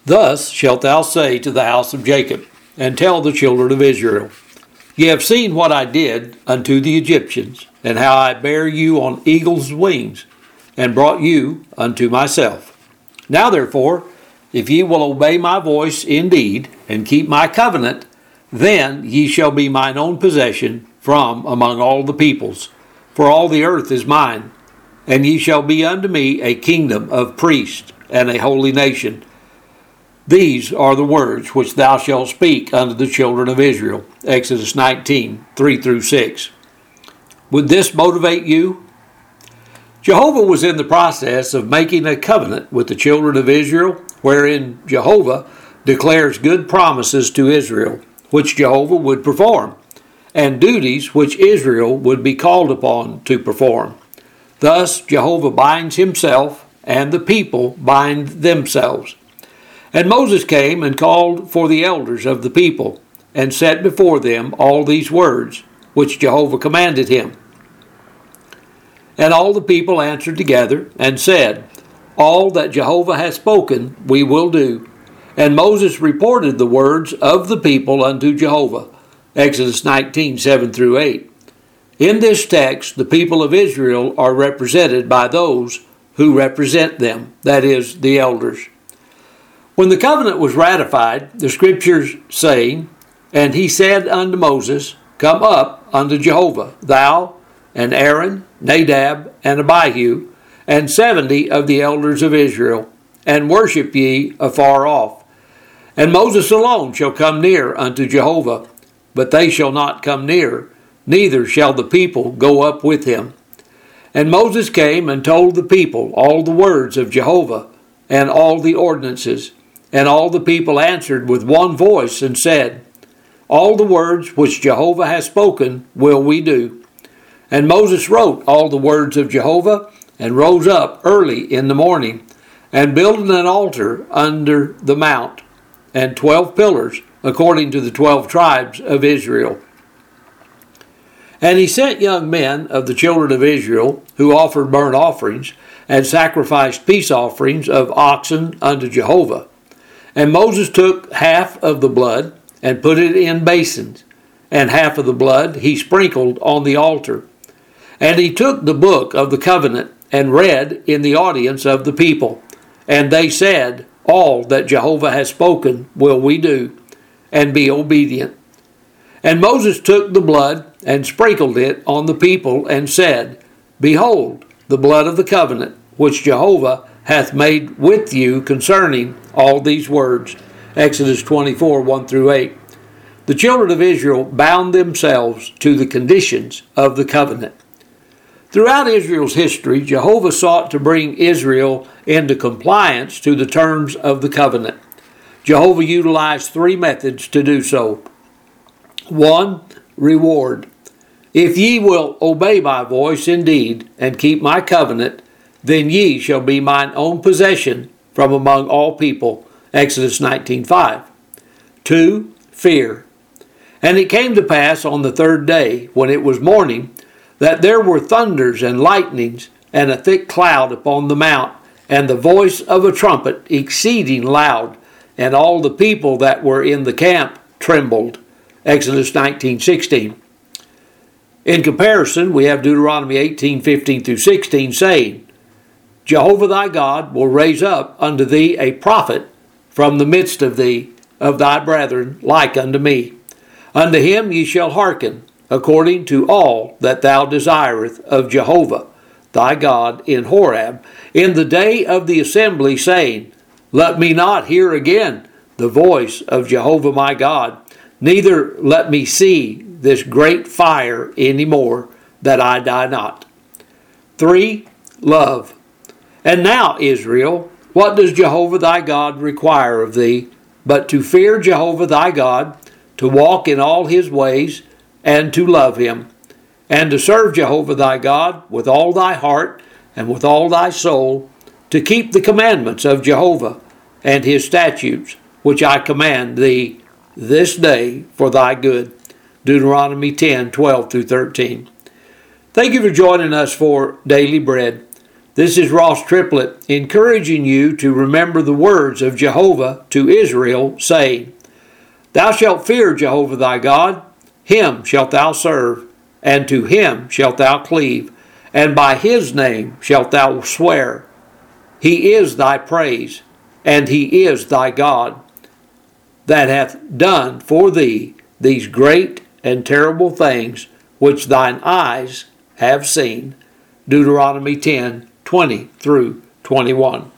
Thus shalt thou say to the house of Jacob, and tell the children of Israel, Ye have seen what I did unto the Egyptians, and how I bare you on eagle's wings, and brought you unto myself. Now therefore, if ye will obey my voice indeed, and keep my covenant, then ye shall be mine own possession from among all the peoples, for all the earth is mine, and ye shall be unto me a kingdom of priests and a holy nation. These are the words which thou shalt speak unto the children of Israel. Exodus 19, 3-6. Would this motivate you? Jehovah was in the process of making a covenant with the children of Israel, wherein Jehovah declares good promises to Israel, which Jehovah would perform, and duties which Israel would be called upon to perform. Thus Jehovah binds himself, and the people bind themselves. And Moses came and called for the elders of the people, and set before them all these words, which Jehovah commanded him. And all the people answered together, and said, All that Jehovah hath spoken we will do. And Moses reported the words of the people unto Jehovah. Exodus 19, 7-8. In this text, the people of Israel are represented by those who represent them, that is, the elders. When the covenant was ratified, the scriptures saying, And he said unto Moses, Come up unto Jehovah, thou, and Aaron, Nadab, and Abihu, and 70 of the elders of Israel, and worship ye afar off. And Moses alone shall come near unto Jehovah, but they shall not come near, neither shall the people go up with him. And Moses came and told the people all the words of Jehovah, and all the ordinances. And all the people answered with one voice, and said, All the words which Jehovah hath spoken will we do. And Moses wrote all the words of Jehovah, and rose up early in the morning, and built an altar under the mount, and 12 pillars, according to the 12 tribes of Israel. And he sent young men of the children of Israel, who offered burnt offerings, and sacrificed peace offerings of oxen unto Jehovah. And Moses took half of the blood, and put it in basins, and half of the blood he sprinkled on the altar. And he took the book of the covenant, and read in the audience of the people. And they said, All that Jehovah has spoken will we do, and be obedient. And Moses took the blood, and sprinkled it on the people, and said, Behold, the blood of the covenant, which Jehovah hath made with you concerning all these words. Exodus 24, 1-8. The children of Israel bound themselves to the conditions of the covenant. Throughout Israel's history, Jehovah sought to bring Israel into compliance to the terms of the covenant. Jehovah utilized 3 methods to do so. 1. Reward. If ye will obey my voice indeed, and keep my covenant, then ye shall be mine own possession from among all people. Exodus 19:5. 2. Fear. And it came to pass on the 3rd day, when it was morning, that there were thunders and lightnings, and a thick cloud upon the mount, and the voice of a trumpet exceeding loud, and all the people that were in the camp trembled. Exodus 19:16. In comparison, we have Deuteronomy 18:15-16 saying, Jehovah thy God will raise up unto thee a prophet from the midst of thee, of thy brethren, like unto me. Unto him ye shall hearken, according to all that thou desireth of Jehovah thy God in Horeb, in the day of the assembly, saying, Let me not hear again the voice of Jehovah my God, neither let me see this great fire any more, that I die not. 3. Love. And now, Israel, what does Jehovah thy God require of thee, but to fear Jehovah thy God, to walk in all his ways, and to love him, and to serve Jehovah thy God with all thy heart and with all thy soul, to keep the commandments of Jehovah and his statutes, which I command thee this day for thy good. Deuteronomy 10:12-13. Thank you for joining us for Daily Bread. This is Ross Triplett encouraging you to remember the words of Jehovah to Israel, saying, Thou shalt fear Jehovah thy God, him shalt thou serve, and to him shalt thou cleave, and by his name shalt thou swear. He is thy praise, and he is thy God, that hath done for thee these great and terrible things which thine eyes have seen. Deuteronomy 10:20 through 21.